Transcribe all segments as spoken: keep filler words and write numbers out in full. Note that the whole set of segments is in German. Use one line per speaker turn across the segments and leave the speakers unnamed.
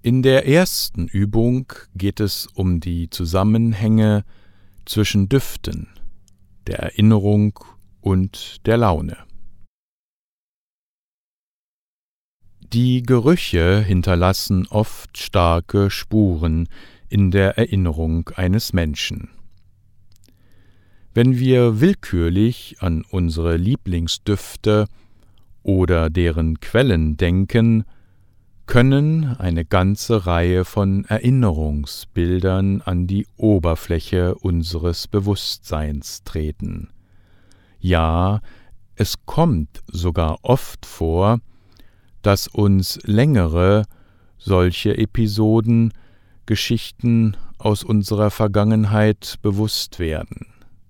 In der ersten Übung geht es um die Zusammenhänge zwischen Düften, der Erinnerung und der Laune. Die Gerüche hinterlassen oft starke Spuren in der Erinnerung eines Menschen. Wenn wir willkürlich an unsere Lieblingsdüfte oder deren Quellen denken, können eine ganze Reihe von Erinnerungsbildern an die Oberfläche unseres Bewusstseins treten. Ja, es kommt sogar oft vor, dass uns längere solche Episoden, Geschichten aus unserer Vergangenheit bewusst werden.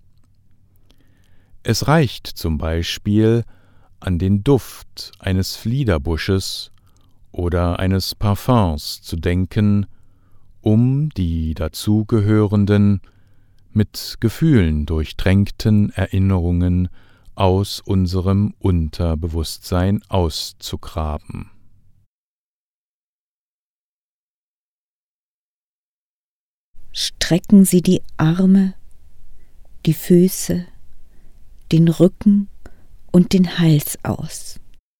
Es reicht zum Beispiel, an den Duft eines Fliederbusches oder eines Parfums zu denken, um die dazugehörenden, mit Gefühlen durchtränkten Erinnerungen aus unserem Unterbewusstsein auszugraben.
Strecken Sie die Arme, die Füße, den Rücken und den Hals aus.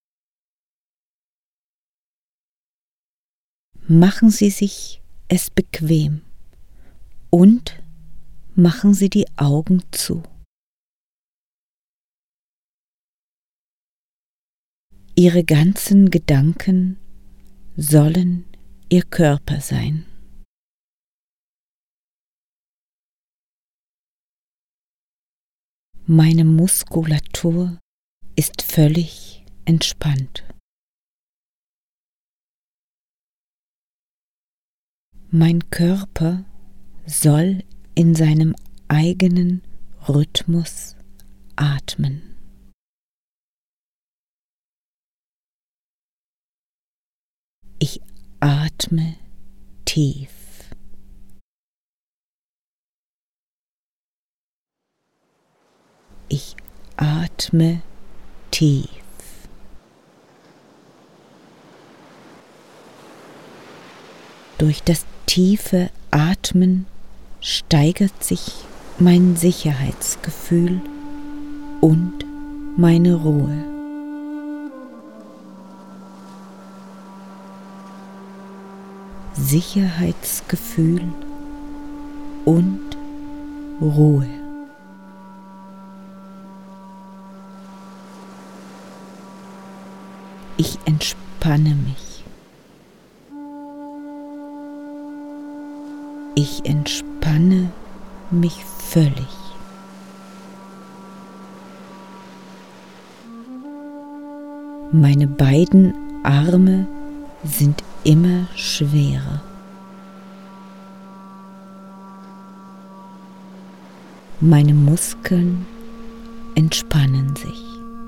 Machen Sie sich es bequem und machen Sie die Augen zu. Ihre ganzen Gedanken sollen Ihr Körper sein. Meine Muskulatur ist völlig entspannt. Mein Körper soll in seinem eigenen Rhythmus atmen. Ich atme tief. Ich atme tief. Durch das tiefe Atmen steigert sich mein Sicherheitsgefühl und meine Ruhe. Sicherheitsgefühl und Ruhe. Ich entspanne mich. Ich entspanne mich völlig. Meine beiden Arme sind immer schwerer. Meine Muskeln entspannen sich.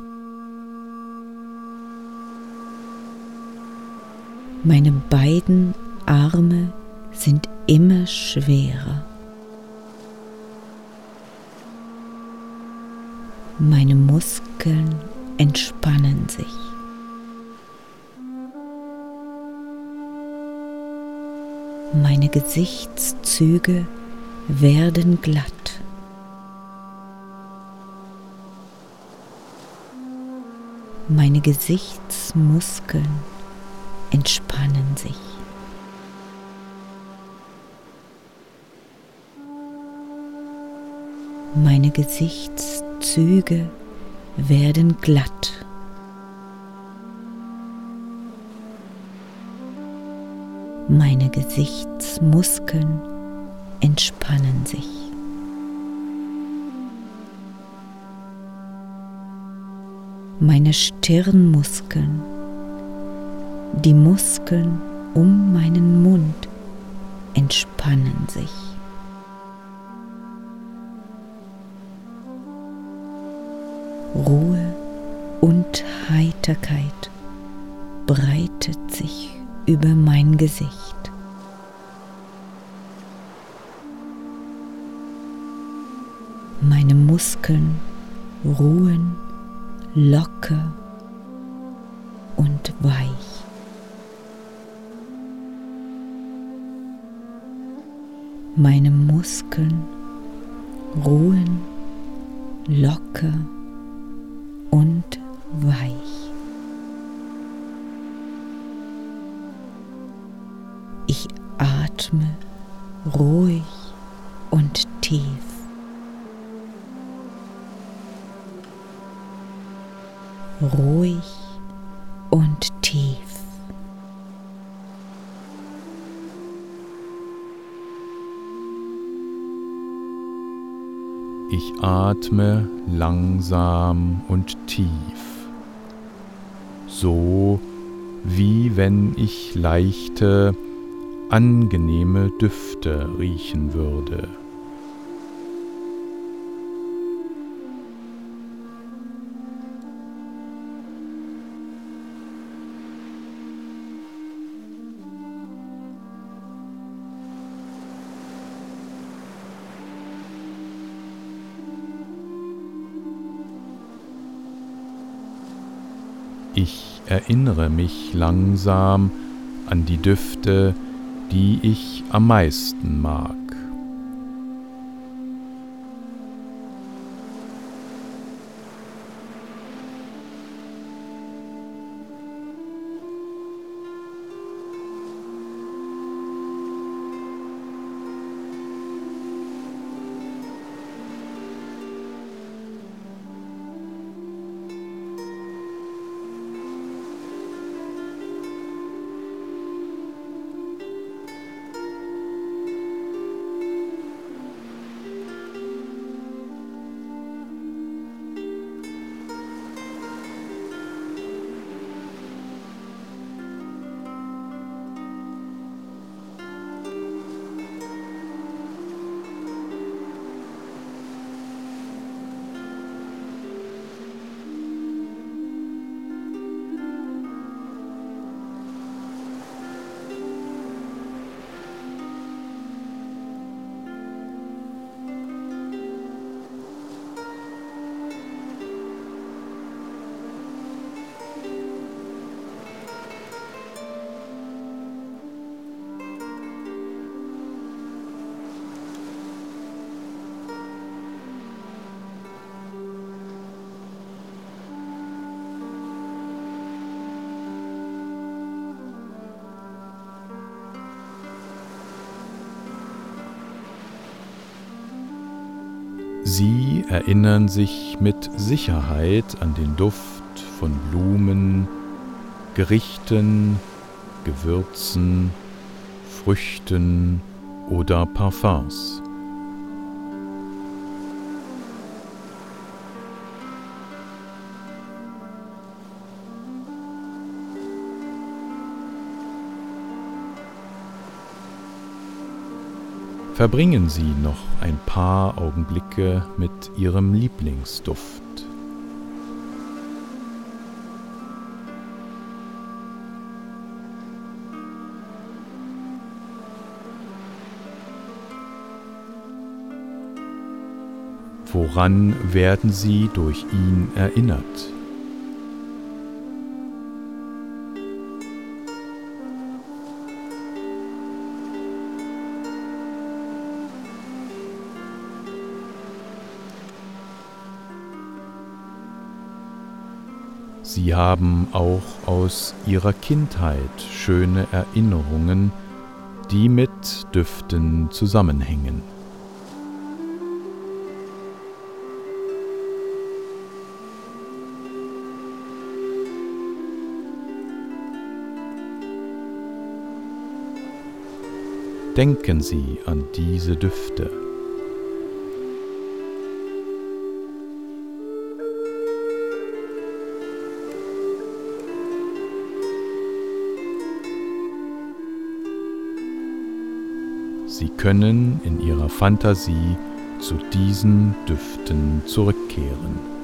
Meine beiden Arme sind immer schwerer. Meine Muskeln entspannen sich. Meine Gesichtszüge werden glatt. Meine Gesichtsmuskeln entspannen sich. Meine Gesichtszüge werden glatt. Meine Gesichtsmuskeln entspannen sich. Meine Stirnmuskeln, die Muskeln um meinen Mund entspannen sich. Ruhe und Heiterkeit breitet sich über mein Gesicht. Meine Muskeln ruhen locker und weich. Meine Muskeln ruhen locker und weich. Ich atme ruhig und tief. Ruhig und tief.
Ich atme langsam und tief, so wie wenn ich leichte, angenehme Düfte riechen würde. Ich erinnere mich langsam an die Düfte, die ich am meisten mag. Sie erinnern sich mit Sicherheit an den Duft von Blumen, Gerichten, Gewürzen, Früchten oder Parfums. Verbringen Sie noch ein paar Augenblicke mit Ihrem Lieblingsduft. Woran werden Sie durch ihn erinnert? Sie haben auch aus Ihrer Kindheit schöne Erinnerungen, die mit Düften zusammenhängen. Denken Sie an diese Düfte. Sie können in Ihrer Fantasie zu diesen Düften zurückkehren.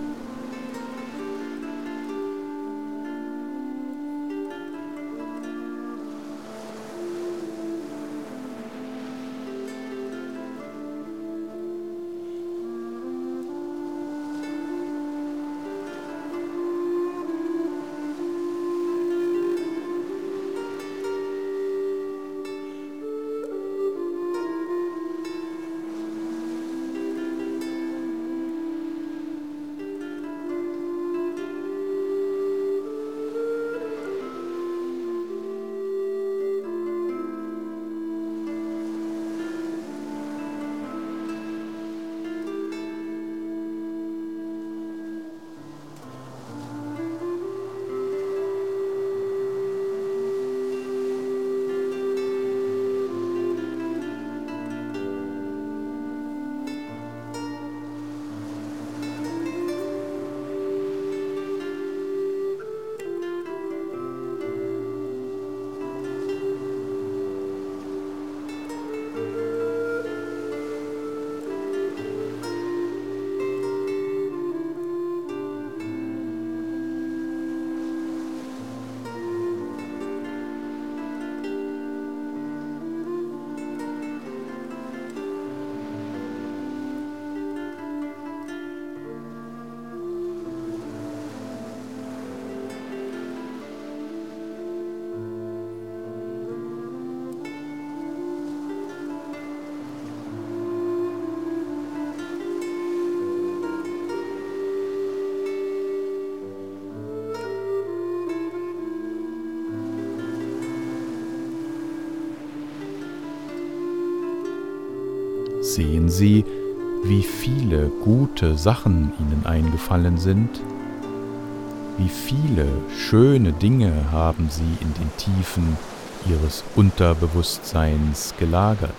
sehen Sie, wie viele gute Sachen Ihnen eingefallen sind? Wie viele schöne Dinge haben Sie in den Tiefen Ihres Unterbewusstseins gelagert?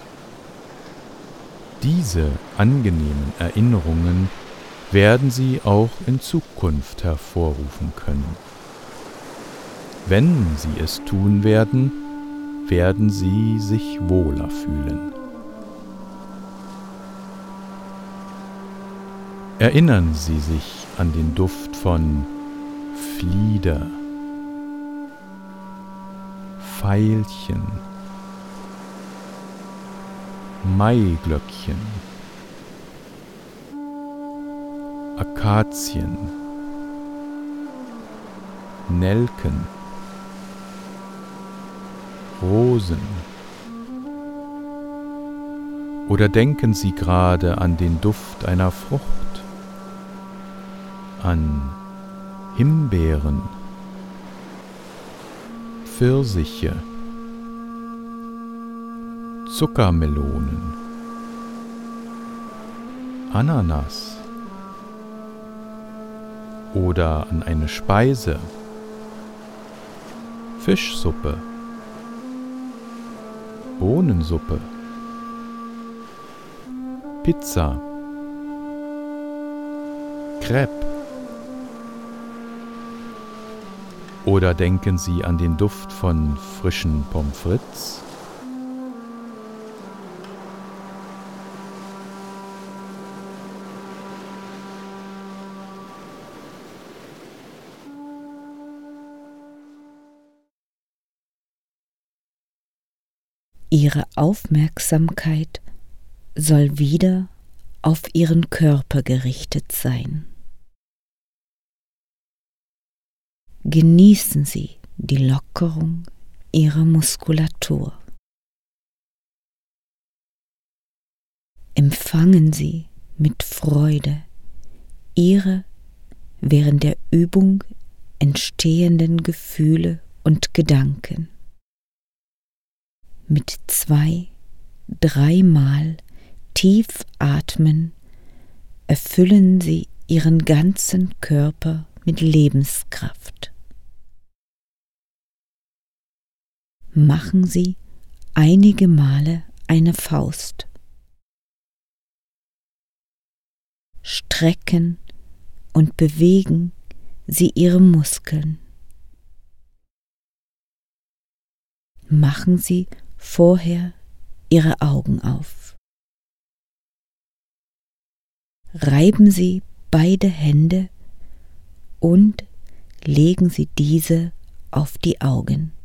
Diese angenehmen Erinnerungen werden Sie auch in Zukunft hervorrufen können. Wenn Sie es tun werden, werden Sie sich wohler fühlen. Erinnern Sie sich an den Duft von Flieder, Veilchen, Maiglöckchen, Akazien, Nelken, Rosen. Oder denken Sie gerade an den Duft einer Frucht, an Himbeeren, Pfirsiche, Zuckermelonen, Ananas oder an eine Speise, Fischsuppe, Bohnensuppe, Pizza, Crepe. Oder denken Sie an den Duft von frischen Pommes frites?
Ihre Aufmerksamkeit soll wieder auf Ihren Körper gerichtet sein. Genießen Sie die Lockerung Ihrer Muskulatur. Empfangen Sie mit Freude Ihre während der Übung entstehenden Gefühle und Gedanken. Mit zwei, dreimal tief atmen erfüllen Sie Ihren ganzen Körper mit Lebenskraft. Machen Sie einige Male eine Faust. Strecken und bewegen Sie Ihre Muskeln. Machen Sie vorher Ihre Augen auf. Reiben Sie beide Hände und legen Sie diese auf die Augen.